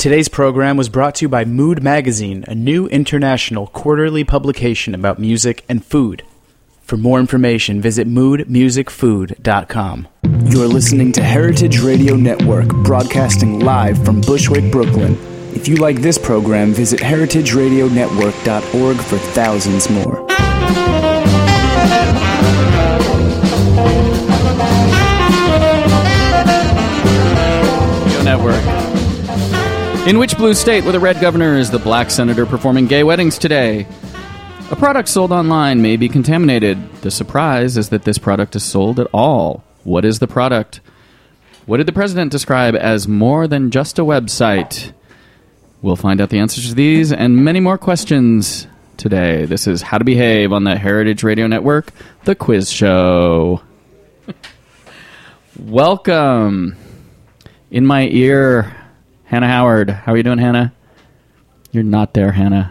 Today's program was brought to you by Mood Magazine, a new international quarterly publication about music and food. For more information, visit moodmusicfood.com. You're listening to Heritage Radio Network, broadcasting live from Bushwick, Brooklyn. If you like this program, visit heritageradionetwork.org for thousands more. Network. In which blue state with a red governor is the black senator performing gay weddings today? A product sold online may be contaminated. The surprise is that this product is sold at all. What is the product? What did the president describe as more than just a website? We'll find out the answers to these and many more questions today. This is How to Behave on the Heritage Radio Network, the quiz show. Welcome. In my ear, Hannah Howard. How are you doing, Hannah? You're not there, Hannah.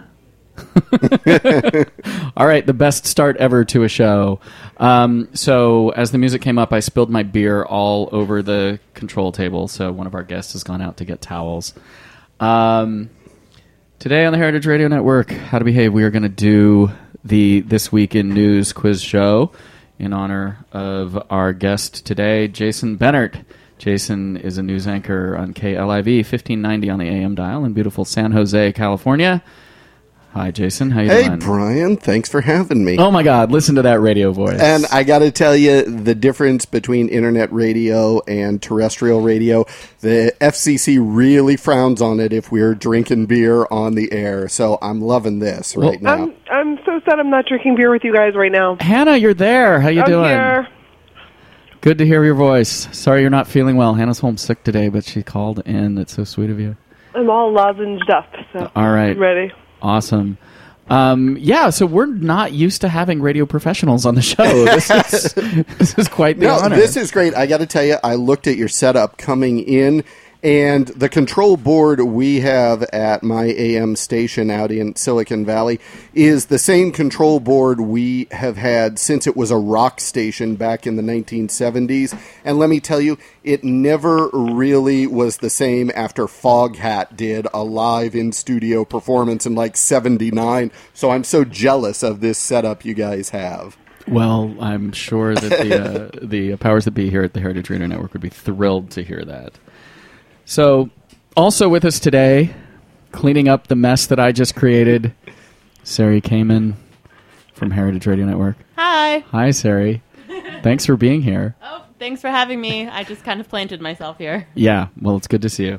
All right, the best start ever to a show. So as the music came up, I spilled my beer all over the control table, so one of our guests has gone out to get towels. Today on the Heritage Radio Network, How to Behave, we are going to do the This Week in News quiz show in honor of our guest today, Jason Bennert. Jason is a news anchor on KLIV 1590 on the AM dial in beautiful San Jose, California. Hi, Jason. How you doing? Hey, Brian. Thanks for having me. Oh, my God. Listen to that radio voice. And I got to tell you, the difference between internet radio and terrestrial radio, the FCC really frowns on it if we're drinking beer on the air. So I'm loving this right now. I'm so sad I'm not drinking beer with you guys right now. Hannah, you're there. How you doing? Here. Good to hear your voice. Sorry you're not feeling well. Hannah's home sick today, but she called in. It's so sweet of you. I'm all lozenged up, so all right. I'm ready. Awesome. So we're not used to having radio professionals on the show. This is quite the honor. This is great. I got to tell you, I looked at your setup coming in, and the control board we have at my AM station out in Silicon Valley is the same control board we have had since it was a rock station back in the 1970s. And let me tell you, it never really was the same after Foghat did a live in-studio performance in like 79. So I'm so jealous of this setup you guys have. Well, I'm sure that the powers that be here at the Heritage Radio Network would be thrilled to hear that. So, also with us today, cleaning up the mess that I just created, Sari Kamen from Heritage Radio Network. Hi. Hi, Sari. Thanks for being here. Oh, thanks for having me. I just kind of planted myself here. Yeah, well, it's good to see you.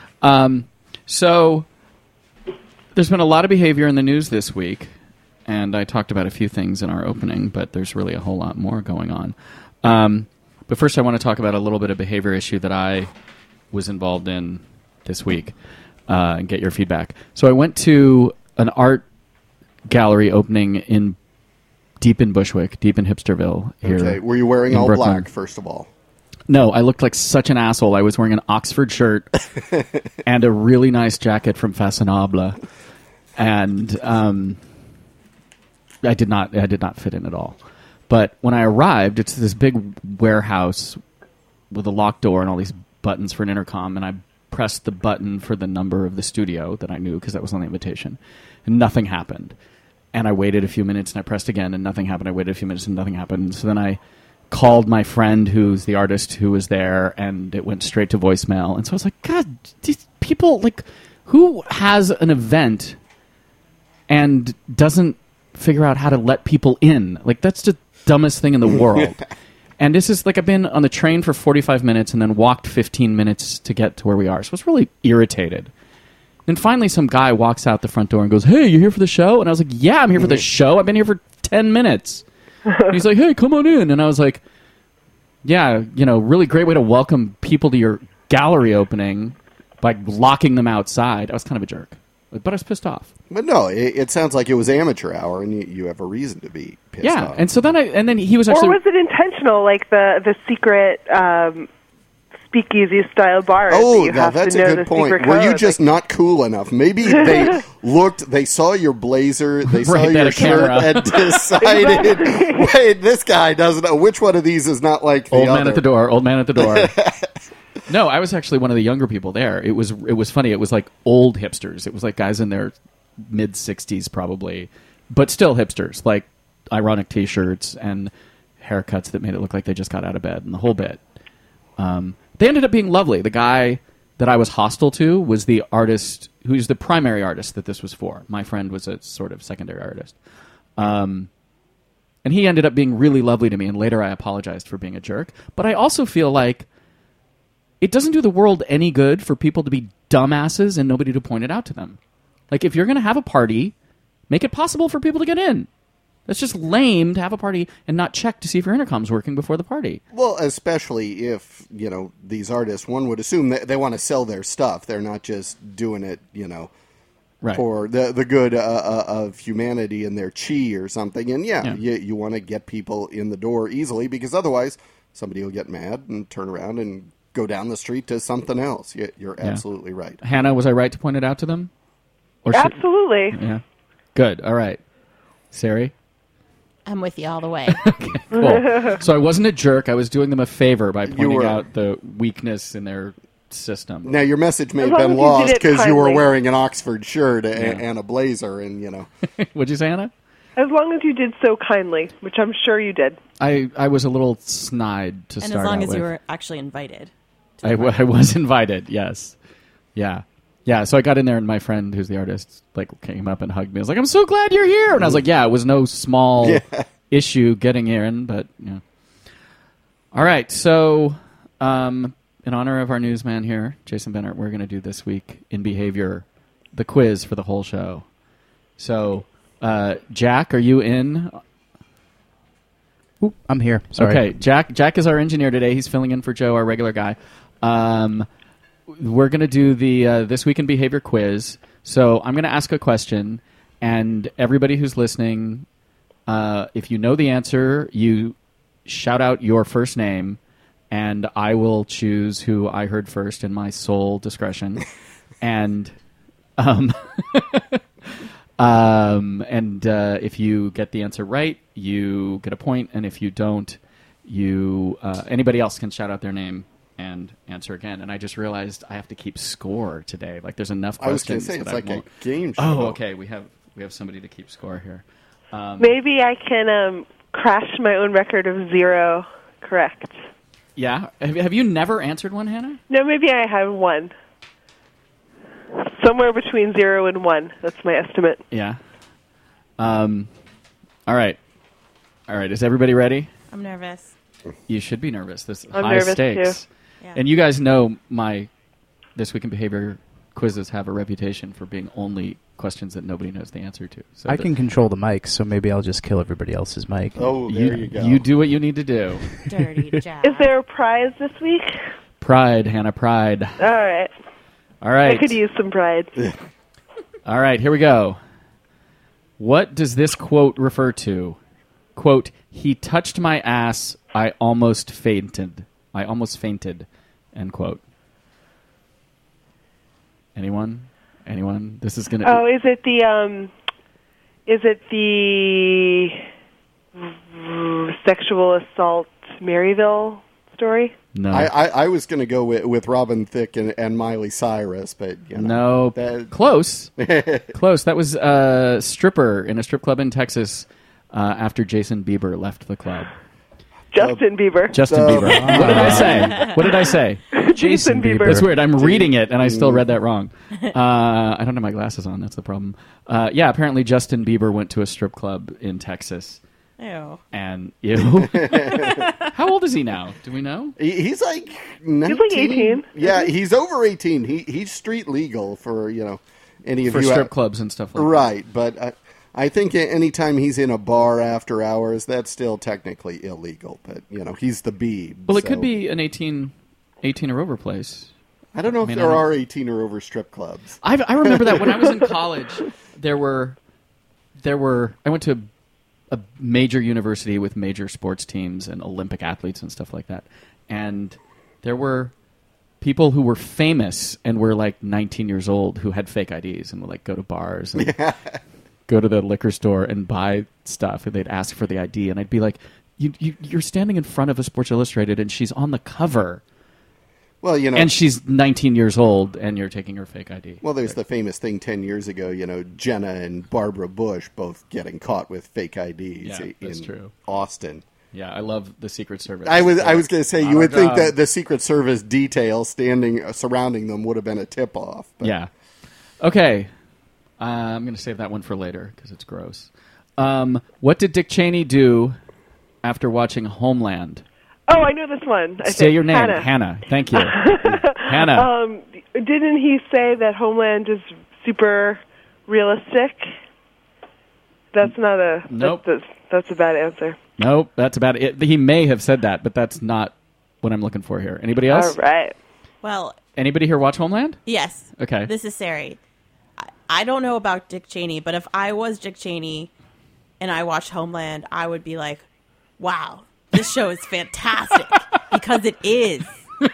So, there's been a lot of behavior in the news this week, and I talked about a few things in our opening, but there's really a whole lot more going on. But first I want to talk about a little bit of behavior issue that I was involved in this week and get your feedback. So I went to an art gallery opening deep in Bushwick, deep in Hipsterville. Here okay, were you wearing all Brooklyn. black, first of all? No, I looked like such an asshole. I was wearing an Oxford shirt and a really nice jacket from Fashionable. And I did not fit in at all. But when I arrived, it's this big warehouse with a locked door and all these buttons for an intercom, and I pressed the button for the number of the studio that I knew because that was on the invitation, and nothing happened. And I waited a few minutes, and I pressed again, and nothing happened. I waited a few minutes, and nothing happened. So then I called my friend who's the artist who was there, and it went straight to voicemail. And so I was like, God, these people, like, who has an event and doesn't figure out how to let people in? Like, that's the dumbest thing in the world. And this is like I've been on the train for 45 minutes and then walked 15 minutes to get to where we are. So I was really irritated. Then finally some guy walks out the front door and goes, "Hey, you here for the show?" And I was like, "Yeah, I'm here for the show. I've been here for 10 minutes. And he's like, "Hey, come on in." And I was like, "Yeah, really great way to welcome people to your gallery opening by locking them outside." I was kind of a jerk. But I was pissed off. But no, it sounds like it was amateur hour, and you have a reason to be pissed off. Yeah, and so then he was actually... Or was it intentional, like the secret speakeasy-style bar? Oh, that that's a good point. Were you just not cool enough? Maybe they saw your blazer, they saw your shirt, and decided, wait, this guy doesn't know. Which one of these is not like the Old other? Man at the door, old man at the door. No, I was actually one of the younger people there. It was funny. It was like old hipsters. It was like guys in their mid-60s probably, but still hipsters, like ironic T-shirts and haircuts that made it look like they just got out of bed and the whole bit. They ended up being lovely. The guy that I was hostile to was the artist who's the primary artist that this was for. My friend was a sort of secondary artist. And he ended up being really lovely to me, and later I apologized for being a jerk. But I also feel like it doesn't do the world any good for people to be dumbasses and nobody to point it out to them. Like, if you're going to have a party, make it possible for people to get in. That's just lame to have a party and not check to see if your intercom's working before the party. Well, especially if, these artists, one would assume that they want to sell their stuff. They're not just doing it, Right. for the good of humanity and their chi or something. And you want to get people in the door easily, because otherwise somebody will get mad and turn around and go down the street to something else. You're absolutely right. Hannah, was I right to point it out to them? Or Absolutely. Yeah. Good. All right. Sari? I'm with you all the way. Cool. So I wasn't a jerk. I was doing them a favor by pointing were. out the weakness in their system. Now, your message may As have long been as you did lost it because you were kindly. wearing an Oxford shirt and a blazer, and, What'd you say, Hannah? As long as you did so kindly, which I'm sure you did. I was a little snide to And start as long out as with. you were actually invited. I was invited, yes. Yeah. Yeah, so I got in there, and my friend, who's the artist, came up and hugged me. I was like, I'm so glad you're here! And I was like, yeah, it was no small issue getting in, but, All right, so in honor of our newsman here, Jason Bennett, we're going to do this week in Behavior, the quiz for the whole show. So, Jack, are you in? Oop, I'm here. Sorry. Okay, Jack is our engineer today. He's filling in for Joe, our regular guy. We're going to do the This Week in Behavior quiz. So I'm going to ask a question, and everybody who's listening, if you know the answer, you shout out your first name, and I will choose who I heard first in my sole discretion. And if you get the answer right, you get a point, and if you don't, anybody else can shout out their name and answer again. And I just realized I have to keep score today. There's enough I was going questions. to say, it's that like I a won't... game show. Oh, okay. We have somebody to keep score here. Maybe I can crash my own record of 0 correct. Yeah. Have you never answered one, Hannah? No, maybe I have 1. Somewhere between 0 and 1. That's my estimate. Yeah. All right. Is everybody ready? I'm nervous. You should be nervous. This I'm high nervous, stakes. too. Yeah. And you guys know my This Week in Behavior quizzes have a reputation for being only questions that nobody knows the answer to. So I can control the mic, so maybe I'll just kill everybody else's mic. Oh, there you go. You do what you need to do. Dirty Jack. Is there a prize this week? Pride, Hannah, pride. All right. All right. I could use some pride. All right, here we go. What does this quote refer to? Quote, he touched my ass, I almost fainted. End quote. Anyone? This is gonna. Oh, is it the sexual assault Maryville story? No. I was going to go with Robin Thicke and Miley Cyrus, but No. Close. Close. That was a stripper in a strip club in Texas after Jason Bieber left the club. Justin Bieber. Justin Bieber. What did I say? Jason Bieber. That's weird. I'm reading it, and I still read that wrong. I don't have my glasses on. That's the problem. Yeah, apparently Justin Bieber went to a strip club in Texas. Ew. And ew. How old is he now? Do we know? He's like 19. He's like 18. Yeah, he's over 18. He's street legal for, any of For you strip clubs and stuff like that. Right, but I think anytime he's in a bar after hours, that's still technically illegal. But, he's the Beeb. Well, it could be an 18 or over place. I don't know if there are 18 or over strip clubs. I remember that when I was in college, there were. I went to a major university with major sports teams and Olympic athletes and stuff like that, and there were people who were famous and were 19 years old who had fake IDs and would go to bars and go to the liquor store and buy stuff, and they'd ask for the ID, and I'd be like, "You're standing in front of a Sports Illustrated, and she's on the cover. Well, And she's 19 years old, and you're taking her fake ID. Well, there's the famous thing 10 years ago, Jenna and Barbara Bush both getting caught with fake IDs that's in true. Austin. Yeah, I love the Secret Service. I was going to say, you would think job. that the Secret Service detail surrounding them would have been a tip-off. But. Yeah. Okay. I'm going to save that one for later because it's gross. What did Dick Cheney do after watching Homeland? Oh, I know this one. Say your name. Hannah. Thank you. Hannah. Didn't he say that Homeland is super realistic? That's not a... Nope. That's a bad answer. Nope, that's about it. He may have said that, but that's not what I'm looking for here. Anybody else? All right. Well, Anybody here watch Homeland? yes. Okay. This is Sari. I don't know about Dick Cheney, but if I was Dick Cheney and I watched Homeland, I would be like, wow, this show is fantastic because it is.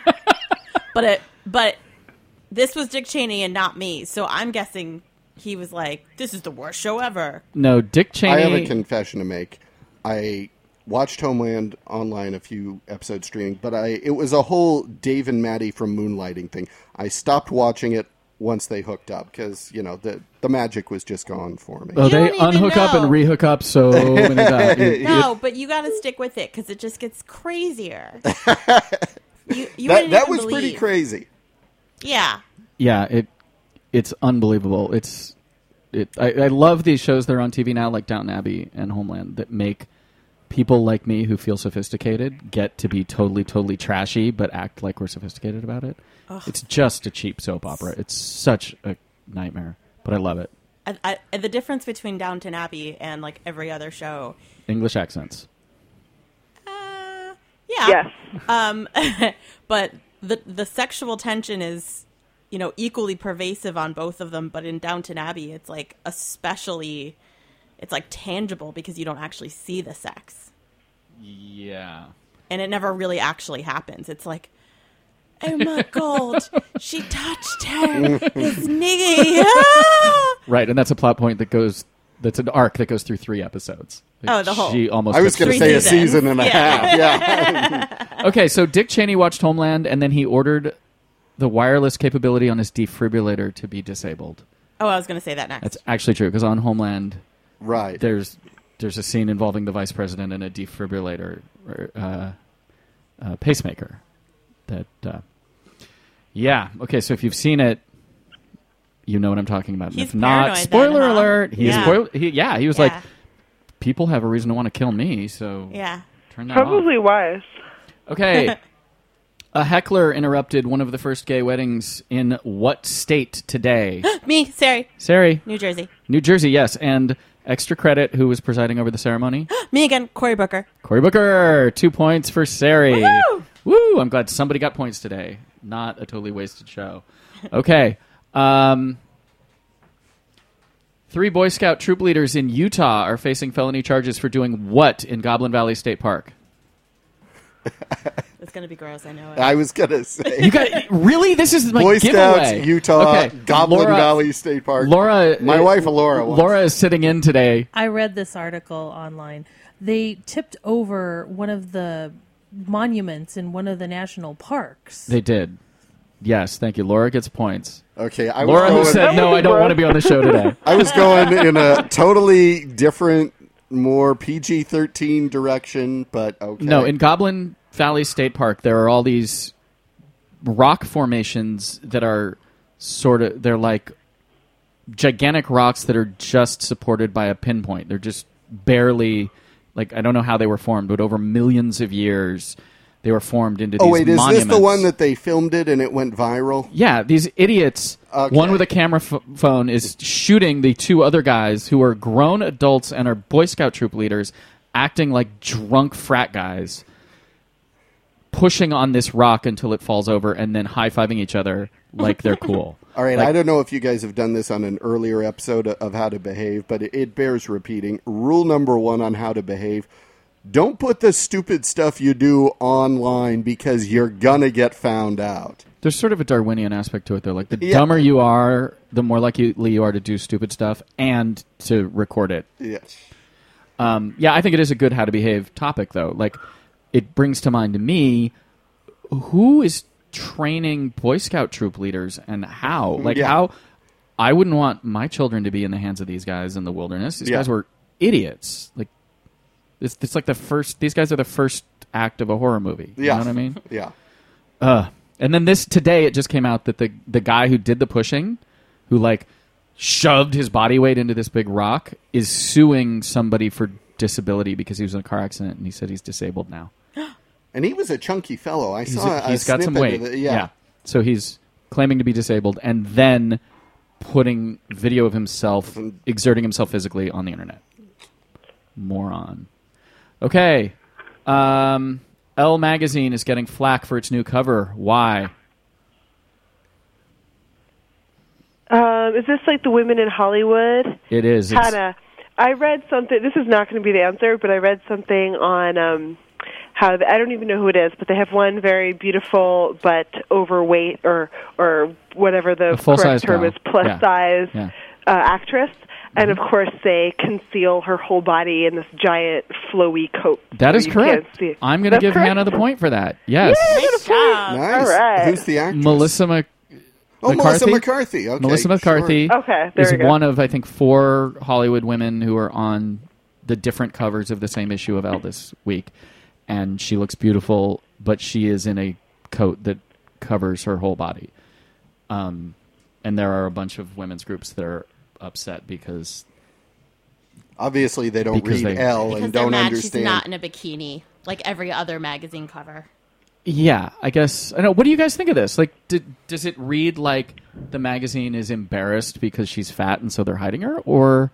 But this was Dick Cheney and not me, so I'm guessing he was like, this is the worst show ever. No, Dick Cheney. I have a confession to make. I watched Homeland online, a few episodes streaming, but it was a whole Dave and Maddie from Moonlighting thing. I stopped watching it once they hooked up because, the magic was just gone for me. Oh, You they don't even unhook up and know. rehook up so many times. No, but you got to stick with it because it just gets crazier. You wouldn't that even was pretty believe. crazy. Yeah. Yeah, it's unbelievable. I love these shows that are on TV now, like Downton Abbey and Homeland, that make people like me who feel sophisticated get to be totally, totally trashy, but act like we're sophisticated about it. Ugh. It's just a cheap soap opera. It's such a nightmare, but I love it. The difference between Downton Abbey and like every other show. English accents. Yeah. Yes. But the sexual tension is, equally pervasive on both of them. But in Downton Abbey, it's like especially, it's like tangible because you don't actually see the sex. Yeah. And it never really actually happens. It's like, oh my God, she touched her. It's niggy. Ah! Right, and that's a plot point that's an arc that goes through 3 episodes. Oh, the whole- She almost I was going to say a seasons. season and a half. Yeah. Okay, so Dick Cheney watched Homeland, and then he ordered the wireless capability on his defibrillator to be disabled. Oh, I was going to say that next. That's actually true, because on Homeland, Right. there's a scene involving the vice president and a defibrillator pacemaker. Okay, so if you've seen it, you know what I'm talking about. And He's if not, paranoid spoiler then, huh? alert. He was like, Yeah. people have a reason to want to kill me, so Yeah. turn that off. Probably wise. Okay. A heckler interrupted one of the first gay weddings in what state today? Me, Sari. New Jersey. New Jersey, yes. And extra credit, who was presiding over the ceremony? Me again, Cory Booker. Cory Booker. 2 points for Sari. Woo! Woo! I'm glad somebody got points today. Not a totally wasted show. Okay. 3 Boy Scout troop leaders in Utah are facing felony charges for doing what in Goblin Valley State Park? It's going to be gross, I know it. I was going to say. You got really? This is my Boy giveaway. Scouts, Utah, Okay, Goblin Laura- Valley State Park. Laura, My wife, Laura. Was. Laura is sitting in today. I read this article online. They tipped over one of the monuments in one of the national parks. They did. Yes, thank you. Laura gets points. Okay, Laura who said, no, I don't want to be on the show today. I was going in a totally different, more PG-13 direction, but okay. No, in Goblin Valley State Park, there are all these rock formations that are they're like gigantic rocks that are just supported by a pinpoint. They're just barely, I don't know how they were formed, but over millions of years, they were formed into these monuments. Is this the one that they filmed it and it went viral? Yeah, these idiots, Okay. one with a camera phone is shooting the 2 other guys who are grown adults and are Boy Scout troop leaders, acting like drunk frat guys, pushing on this rock until it falls over and then high-fiving each other like they're cool. All right, I don't know if you guys have done this on an earlier episode of How to Behave, but it bears repeating. Rule number 1 on how to behave: don't put the stupid stuff you do online because you're gonna get found out. There's sort of a Darwinian aspect to it, though. Like, the dumber you are, the more likely you are to do stupid stuff and to record it. Yes. Yeah, I think it is a good how to behave topic, though. Like, it brings to mind to me, who is training Boy Scout troop leaders and how. Like, Yeah. how I wouldn't want my children to be in the hands of these guys in the wilderness. These Yeah. guys were idiots. Like, it's like the first. These guys are the first act of a horror movie. You Yeah. know what I mean? Yeah. And then today it just came out that the guy who did the pushing, who like shoved his body weight into this big rock, is suing somebody for disability because he was in a car accident and he said he's disabled now. And he was a chunky fellow. I He's saw he's got some snippet weight. of it. Yeah. So he's claiming to be disabled and then putting video of himself exerting himself physically on the internet. Moron. Okay. Elle magazine is getting flack for its new cover. Why? Is this like the women in Hollywood? It is. It's- I read something. This is not going to be the answer, but I read something on how I don't even know who it is, but they have one very beautiful but overweight or whatever the full-size correct term gal. is, plus Yeah. size Yeah. actress. And of course, they conceal her whole body in this giant flowy coat. That so is you correct. can't see. I'm going to That's give correct? Hannah the point for that. Yes. Nice job. Nice. All right. Who's the actress? Melissa Melissa McCarthy. Okay, Melissa McCarthy sure. Okay, there is we go. one of, I think, 4 Hollywood women who are on the different covers of the same issue of Elle this week. And she looks beautiful, but she is in a coat that covers her whole body. And there are a bunch of women's groups that are upset because... Obviously, they don't Because read they- Elle Because and they're don't mad understand. she's not in a bikini like every other magazine cover. Yeah, I guess. I know. What do you guys think of this? Like, does it read like the magazine is embarrassed because she's fat and so they're hiding her? Or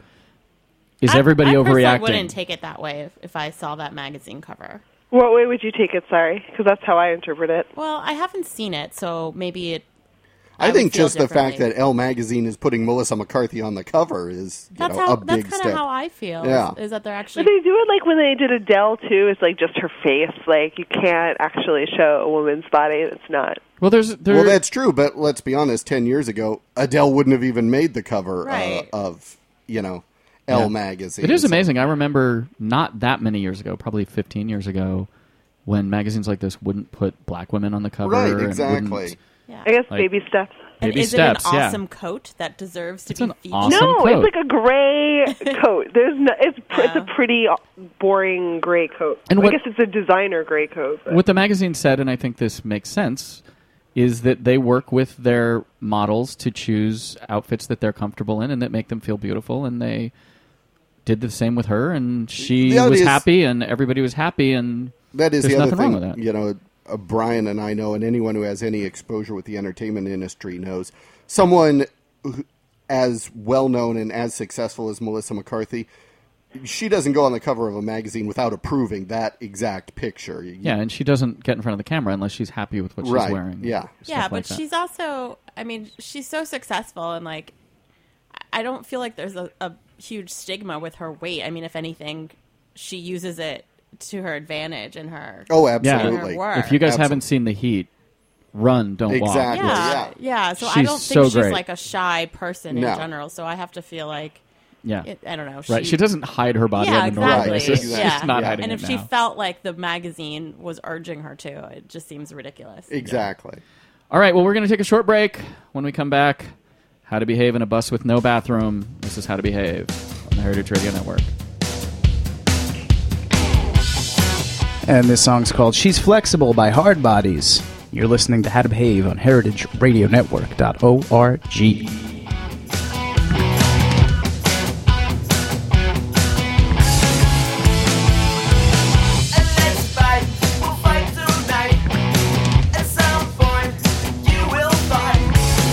is everybody I personally overreacting? wouldn't take it that way if I saw that magazine cover. What way would you take it? Sorry, because that's how I interpret it. Well, I haven't seen it, so maybe it. I would think feel just the fact differently. that Elle magazine is putting Melissa McCarthy on the cover is That's a how. big That's kind step. of how I feel. Yeah. Is that they're But actually. they do it like when they did Adele too. It's like just her face. Like you can't actually show a woman's body. It's not. Well, there. Well, that's true, but let's be honest. 10 years ago, Adele wouldn't have even made the cover Right. of Elle Yeah. magazine. It is So- amazing. I remember not that many years ago, probably 15 years ago, when magazines like this wouldn't put black women on the cover. Right, and exactly. wouldn't- Yeah. I guess Like- baby steps. And Baby is steps, it an yeah. awesome coat that deserves to It's be an featured? awesome No, coat. it's like a gray coat. There's no. It's a pretty boring gray coat. And I what- guess it's a designer gray coat. But. What the magazine said, and I think this makes sense, is that they work with their models to choose outfits that they're comfortable in and that make them feel beautiful, and they did the same with her, and she The was idea is- happy, and everybody was happy, and That is there's the other nothing wrong thing. with that. Brian and I know, and anyone who has any exposure with the entertainment industry knows, someone as well known and as successful as Melissa McCarthy, she doesn't go on the cover of a magazine without approving that exact picture. Yeah, and she doesn't get in front of the camera unless she's happy with what Right, she's wearing. yeah. Yeah, Stuff but like that. she's also. I mean, she's so successful, and like, I don't feel like there's a huge stigma with her weight. I mean, if anything, she uses it to her advantage in her. Oh, Yeah. absolutely. Work. If you guys Absolutely. haven't seen The Heat, run, don't walk. Exactly. Yeah, yeah. So I She's don't so think she's great. like a shy person No. in general. So I have to feel like, Yeah. I don't know. Right. She doesn't hide her body Yeah, on a normal exactly. basis. Yeah. She's not Yeah. hiding And it if she now. felt like the magazine was urging her to, it just seems ridiculous. Exactly. All right, well, we're going to take a short break. When we come back, how to behave in a bus with no bathroom. This is How to Behave on the Heritage Radio Network. And this song's called She's Flexible by Hard Bodies. You're listening to How to Behave on heritageradionetwork.org. Let's fight, we'll fight tonight. At some point, you will fight.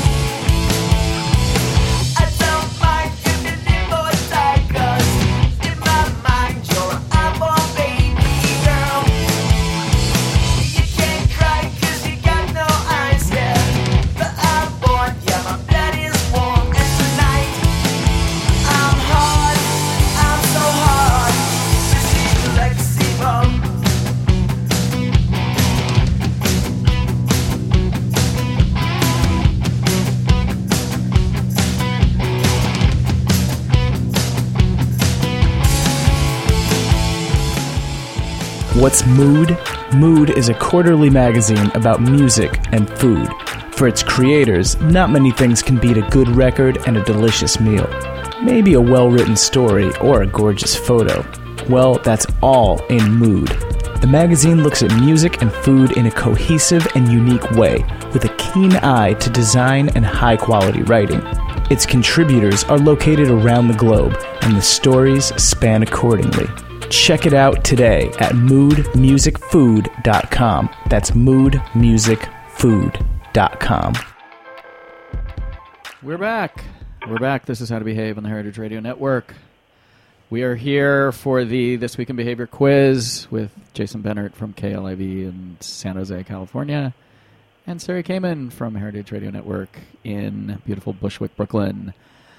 I don't mind if you live or die, 'cause in my mind you're an unborn baby girl. You can't cry 'cause you got no eyes, yeah. But I'm born, yeah, my blood is What's Mood? Mood is a quarterly magazine about music and food. For its creators, not many things can beat a good record and a delicious meal. Maybe a well-written story or a gorgeous photo. Well, that's all in Mood. The magazine looks at music and food in a cohesive and unique way, with a keen eye to design and high-quality writing. Its contributors are located around the globe, and the stories span accordingly. Check it out today at moodmusicfood.com. That's moodmusicfood.com. We're back. We're back. This is How to Behave on the Heritage Radio Network. We are here for the This Week in Behavior quiz with Jason Bennett from KLIV in San Jose, California, and Sarah Kamen from Heritage Radio Network in beautiful Bushwick, Brooklyn.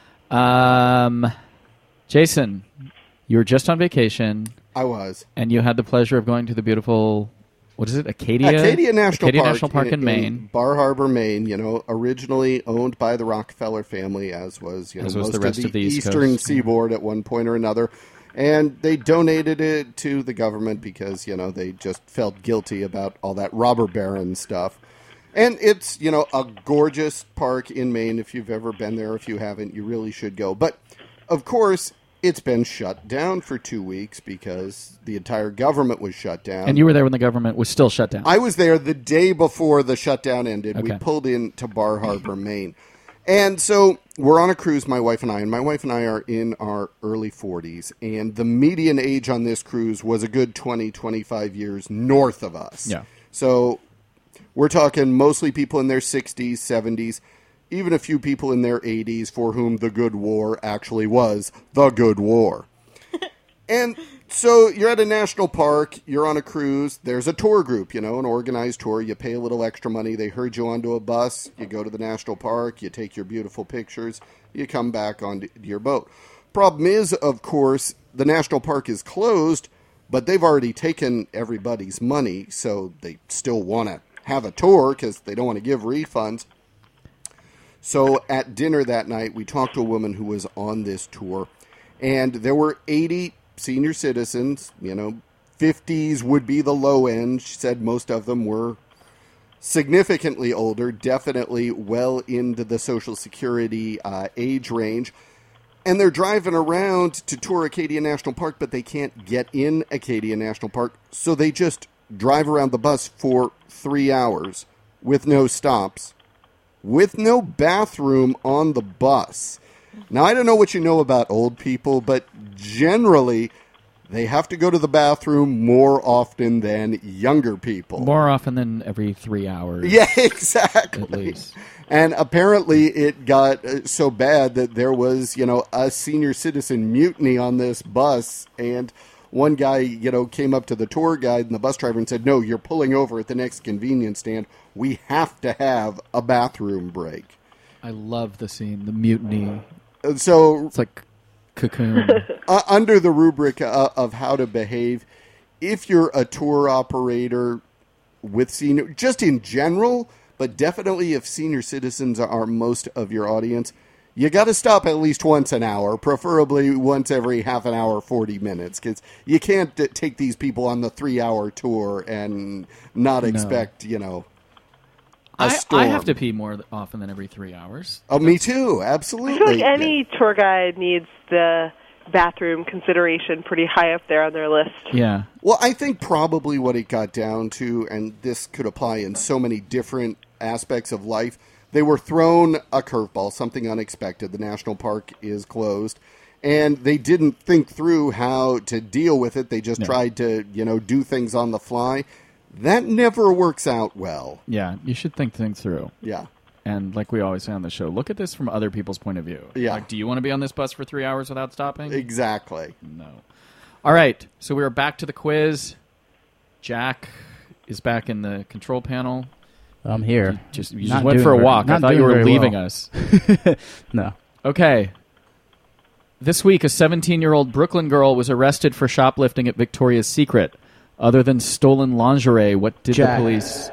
Jason, you were just on vacation. I was. And you had the pleasure of going to the beautiful, what is it, Acadia National Park in Maine. Bar Harbor, Maine, originally owned by the Rockefeller family, as was, most the rest of the East Eastern Coast. Seaboard at one point or another. And they donated it to the government because, they just felt guilty about all that robber baron stuff. And it's, a gorgeous park in Maine. If you've ever been there, if you haven't, you really should go. But, of course, it's been shut down for 2 weeks because the entire government was shut down. And you were there when the government was still shut down. I was there the day before the shutdown ended. Okay. We pulled into Bar Harbor, Maine. And so we're on a cruise, my wife and I. And my wife and I are in our early 40s. And the median age on this cruise was a good 20, 25 years north of us. Yeah. So we're talking mostly people in their 60s, 70s. Even a few people in their 80s for whom the Good War actually was the Good War. And so you're at a national park, you're on a cruise, there's a tour group, an organized tour. You pay a little extra money, they herd you onto a bus, you go to the national park, you take your beautiful pictures, you come back onto your boat. Problem is, of course, the national park is closed, but they've already taken everybody's money, so they still want to have a tour because they don't want to give refunds. So at dinner that night, we talked to a woman who was on this tour, and there were 80 senior citizens, 50s would be the low end. She said most of them were significantly older, definitely well into the Social Security age range. And they're driving around to tour Acadia National Park, but they can't get in Acadia National Park, so they just drive around the bus for 3 hours with no stops, with no bathroom on the bus. Now, I don't know what you know about old people, but generally, they have to go to the bathroom more often than younger people. More often than every 3 hours. Yeah, exactly. At least. And apparently it got so bad that there was, a senior citizen mutiny on this bus, and one guy, came up to the tour guide and the bus driver and said, "No, you're pulling over at the next convenience stand. We have to have a bathroom break." I love the scene, the mutiny. So It's like Cocoon. under the rubric of how to behave, if you're a tour operator with senior, just in general, but definitely if senior citizens are most of your audience, you got to stop at least once an hour, preferably once every half an hour, 40 minutes, because you can't take these people on the 3-hour tour and not expect, a storm. I have to pee more often than every 3 hours. Oh, me too, absolutely. I feel like any tour guide needs the bathroom consideration pretty high up there on their list. Yeah. Well, I think probably what it got down to, and this could apply in so many different aspects of life, they were thrown a curveball, something unexpected. The national park is closed, and they didn't think through how to deal with it. They just tried to, do things on the fly. That never works out well. Yeah, you should think things through. Yeah. And like we always say on the show, look at this from other people's point of view. Yeah. Like, do you want to be on this bus for 3 hours without stopping? Exactly. No. All right, so we are back to the quiz. Jack is back in the control panel. I'm here. You just Not went doing for a very- walk. I not thought you doing were very leaving well. us. No. Okay. This week, a 17-year-old Brooklyn girl was arrested for shoplifting at Victoria's Secret. Other than stolen lingerie, what did Jack. the police...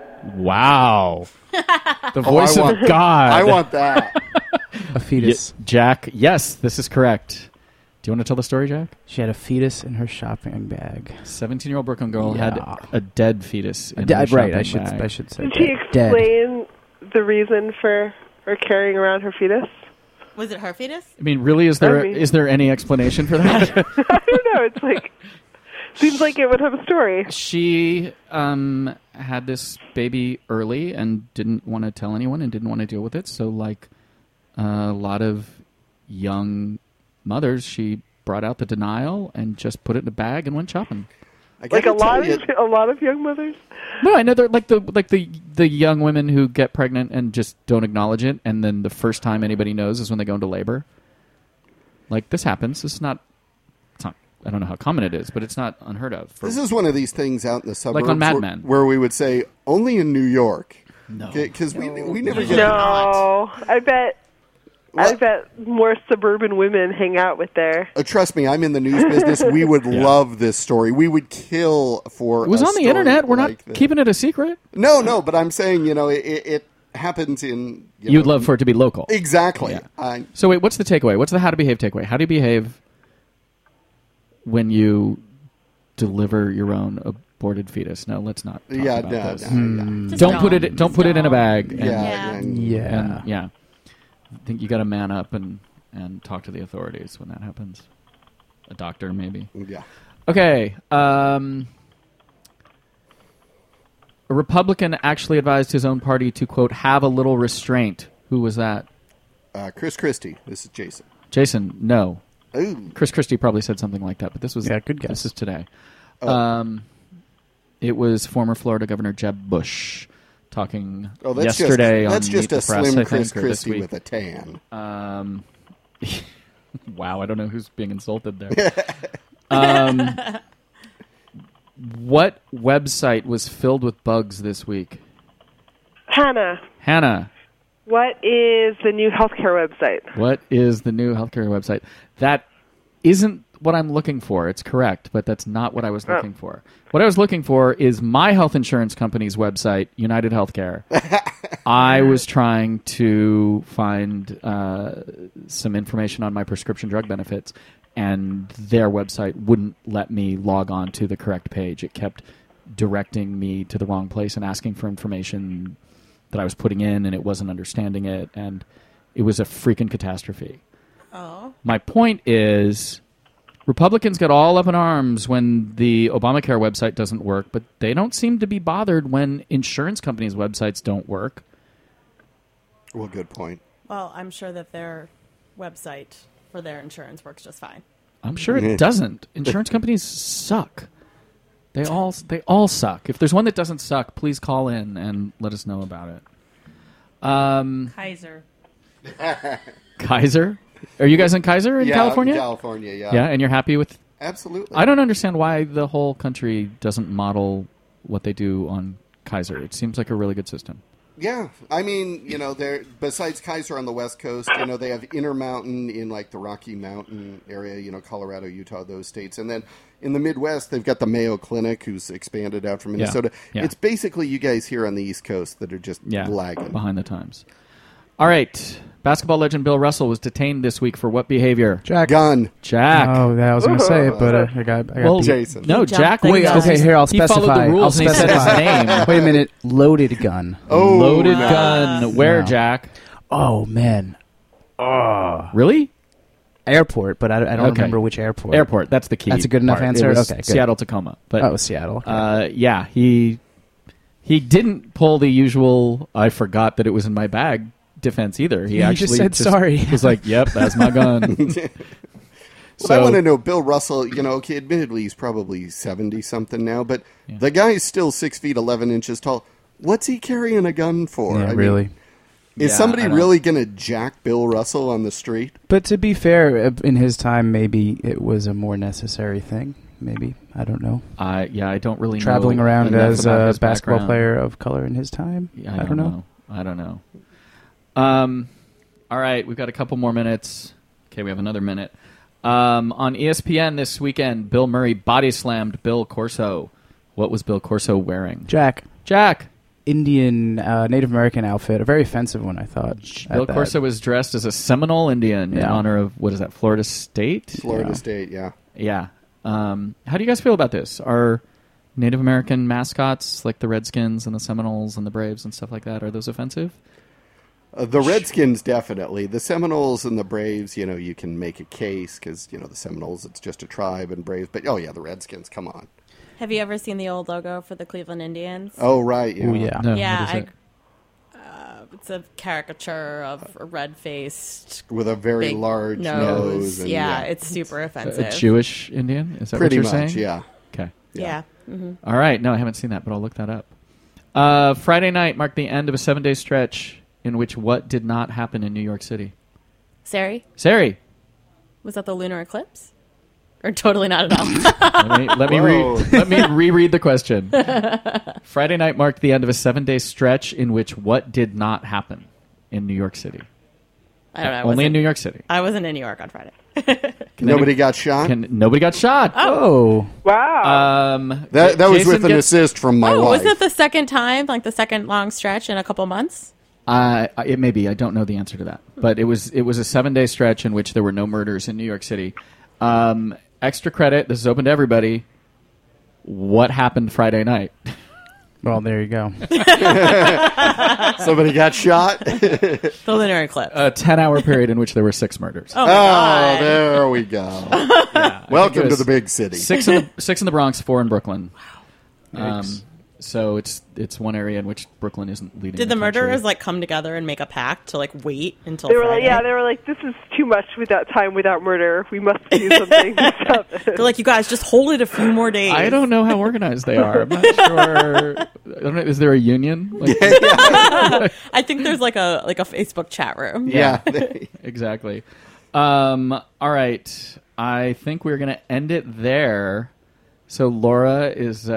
Wow. The Oh, voice I of want- God. I want that. A fetus. Jack, yes, this is correct. Do you want to tell the story, Jack? She had a fetus in her shopping bag. 17-year-old Brooklyn girl had Yeah. a dead fetus in her Right, shopping I should bag. say Did she dead. explain the reason for her carrying around her fetus? Was it her fetus? I mean, really, is there any explanation for that? I don't know. It's like seems like it would have a story. She had this baby early and didn't want to tell anyone and didn't want to deal with it. So, like a lot of young mothers, she brought out the denial and just put it in a bag and went shopping. Like a lot of young mothers. No, I know they're like the young women who get pregnant and just don't acknowledge it, and then the first time anybody knows is when they go into labor. Like this happens. It's not. I don't know how common it is, but it's not unheard of. This is one of these things out in the suburbs, Like on Mad Men, where we would say only in New York. No, because we never get. No, I bet more suburban women hang out with their. Trust me, I'm in the news business. We would love this story. We would kill for. It was on the internet. We're not keeping it a secret. No, but I'm saying it happens in. You'd love for it to be local. Exactly. Yeah. So wait, what's the takeaway? What's the how to behave takeaway? How do you behave when you deliver your own aborted fetus? No, let's not. Talk about this. Don't put it. Don't put it in a bag. Yeah. I think you got to man up and talk to the authorities when that happens. A doctor, maybe. Yeah. Okay. A Republican actually advised his own party to, quote, have a little restraint. Who was that? Chris Christie. This is Jason. Jason, no. Ooh. Chris Christie probably said something like that, but this was good guess. This is today. Oh. It was former Florida Governor Jeb Bush talking that's yesterday that's on just Meet a the Press, slim I Chris think, or this Christie week. with a tan. Wow, I don't know who's being insulted there. What website was filled with bugs this week? Hannah, what is the new healthcare website? What is the new healthcare website? That isn't what I'm looking for. It's correct, but that's not what I was looking for. What I was looking for is my health insurance company's website, United Healthcare. I was trying to find some information on my prescription drug benefits, and their website wouldn't let me log on to the correct page. It kept directing me to the wrong place and asking for information that I was putting in, and it wasn't understanding it, and it was a freaking catastrophe. Oh. My point is, Republicans get all up in arms when the Obamacare website doesn't work, but they don't seem to be bothered when insurance companies' websites don't work. Well, good point. Well, I'm sure that their website for their insurance works just fine. I'm sure it doesn't. Insurance companies suck. They all suck. If there's one that doesn't suck, please call in and let us know about it. Kaiser. Kaiser? Are you guys in Kaiser in California? In California, yeah. Yeah, and you're happy with... Absolutely. I don't understand why the whole country doesn't model what they do on Kaiser. It seems like a really good system. Yeah, I mean, they're besides Kaiser on the West Coast, they have Intermountain in like the Rocky Mountain area, Colorado, Utah, those states, and then in the Midwest they've got the Mayo Clinic, who's expanded out from Minnesota. Yeah. It's basically you guys here on the East Coast that are just lagging behind the times. All right, basketball legend Bill Russell was detained this week for what behavior? Jack. Gun. Jack. Oh, I was going to say it, but I got beat. Jason. No, Jack. Wait, okay, here, I'll specify. He followed the rules and he said his name. Wait a minute. Loaded gun. Oh, Loaded no. gun. Where, No. Jack? Oh, man. Really? Airport, but I don't remember which airport. Airport. That's the key. That's a good enough part. answer? It was Okay, good. Seattle, Tacoma. But, Seattle. Okay. yeah, he didn't pull the usual, I forgot that it was in my bag defense either. He actually just said sorry. was like, yep, that's my gun. I want to know, Bill Russell, okay, admittedly he's probably 70-something now, but the guy is still 6 feet 11 inches tall. What's he carrying a gun for? Yeah, I really. mean, is somebody really going to jack Bill Russell on the street? But to be fair, in his time, maybe it was a more necessary thing. Maybe. I don't know. I don't really Traveling know around enough as about a his basketball background. player of color in his time. Yeah, I don't know. I don't know. All right, we've got a couple more minutes. Okay, we have another minute. On ESPN this weekend, Bill Murray body slammed Bill Corso. What was Bill Corso wearing? Jack. Indian, Native American outfit, a very offensive one, I thought. Bill at that. Corso was dressed as a Seminole Indian in Yeah. honor of, what is that, Florida State? Florida Yeah. State, yeah. Yeah. How do you guys feel about this? Are Native American mascots like the Redskins and the Seminoles and the Braves and stuff like that, are those offensive? The Redskins, definitely. The Seminoles and the Braves, you can make a case because, the Seminoles, it's just a tribe, and Braves. But, oh, yeah, the Redskins, come on. Have you ever seen the old logo for the Cleveland Indians? Oh, right, yeah. Oh, yeah. No, Yeah, what is it? It's a caricature of a red-faced With a very big large nose. and, Yeah, it's super offensive. A Jewish Indian? Is that pretty what you're much, saying? yeah. Okay. Yeah. Mm-hmm. All right. No, I haven't seen that, but I'll look that up. Friday night marked the end of a 7-day stretch in which what did not happen in New York City? Sari, Sari, was that the lunar eclipse? Or totally not at all? let me reread the question. Friday night marked the end of a 7-day stretch in which what did not happen in New York City? I don't know. Only in New York City. I wasn't in New York on Friday. Nobody got shot? Nobody got shot. Oh. Wow. That was Jason with an gets- assist from my wife. Wasn't it the second time, like the second long stretch in a couple months? It may be. I don't know the answer to that. But it was a 7-day stretch in which there were no murders in New York City. Extra credit. This is open to everybody. What happened Friday night? Well, there you go. Somebody got shot? The lunar eclipse. A 10-hour period in which there were 6 murders. Oh, my God. There we go. Welcome it to was the big city. 6 in the Bronx, 4 in Brooklyn. Yikes. So it's one area in which Brooklyn isn't leading. Did the country. murderers come together and make a pact to wait until They were Friday? they were like, this is too much without time without murder. We must do something to stop it. They're like, you guys just hold it a few more days. I don't know how organized they are. I'm not sure. I don't know, is there a union? I think there's a Facebook chat room. Yeah. Exactly. All right. I think we're going to end it there. So Laura is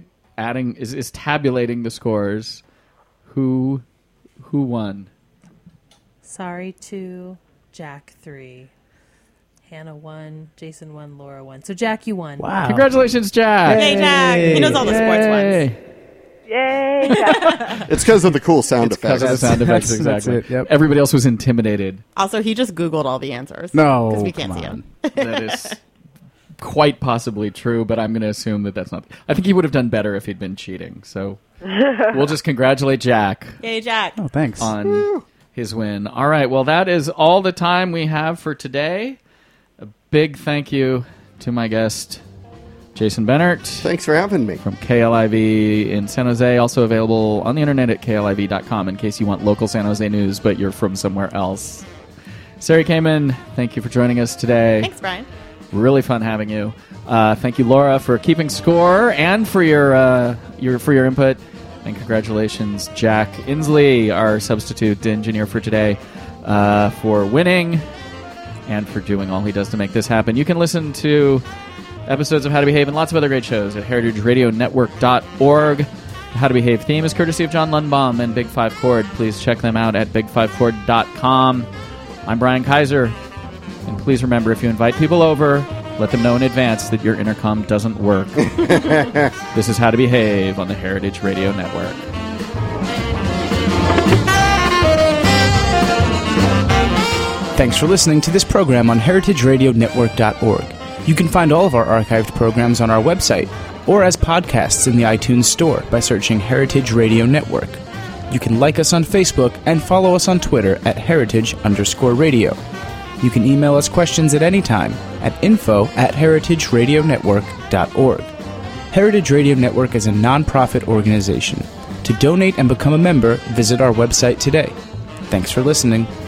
is tabulating the scores. Who won? Sari 2, Jack 3. Hannah 1, Jason 1, Laura 1. So Jack, you won. Wow. Congratulations, Jack. Hey, Jack. He knows all the sports ones. Yay! It's because of the cool sound Because effects. of the sound effects, That's exactly. it, yep. Everybody else was intimidated. Also, he just Googled all the answers. No, Because we can't come see on. them. That is quite possibly true, but I'm going to assume that that's not. I think he would have done better if he'd been cheating. So we'll just congratulate Jack Yay, Jack. Oh, thanks. on his win. All right. Well, that is all the time we have for today. A big thank you to my guest, Jason Bennert Thanks for having me. from KLIV in San Jose. Also available on the internet at KLIV.com in case you want local San Jose news, but you're from somewhere else. Sari Kamen, thank you for joining us today. Thanks, Brian. Really fun having you. Thank you, Laura, for keeping score and for your input. And congratulations, Jack Inslee, our substitute engineer for today, for winning and for doing all he does to make this happen. You can listen to episodes of How to Behave and lots of other great shows at heritageradionetwork.org. The How to Behave theme is courtesy of John Lundbaum and Big 5 Chord. Please check them out at big5chord.com. I'm Brian Kaiser. And please remember, if you invite people over, let them know in advance that your intercom doesn't work. This is How to Behave on the Heritage Radio Network. Thanks for listening to this program on heritageradionetwork.org. You can find all of our archived programs on our website or as podcasts in the iTunes Store by searching Heritage Radio Network. You can like us on Facebook and follow us on Twitter at @heritage_radio. You can email us questions at any time at info@heritageradionetwork.org. Heritage Radio Network is a non-profit organization. To donate and become a member, visit our website today. Thanks for listening.